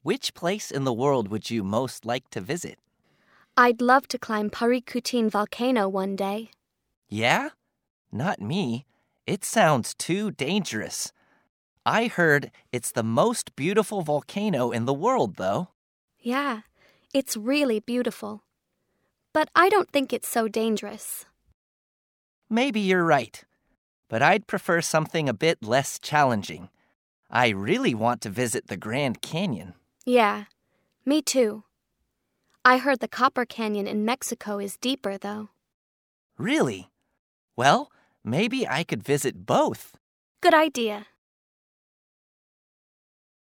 Which place in the world would you most like to visit? I'd love to climb Paricutin volcano one day. Yeah? Not me. It sounds too dangerous. I heard it's the most beautiful volcano in the world, though. Yeah, it's really beautiful. But I don't think it's so dangerous. Maybe you're right, but I'd prefer something a bit less challenging. I really want to visit the Grand Canyon. Yeah, me too. I heard the Copper Canyon in Mexico is deeper, though. Really? Well, maybe I could visit both. Good idea.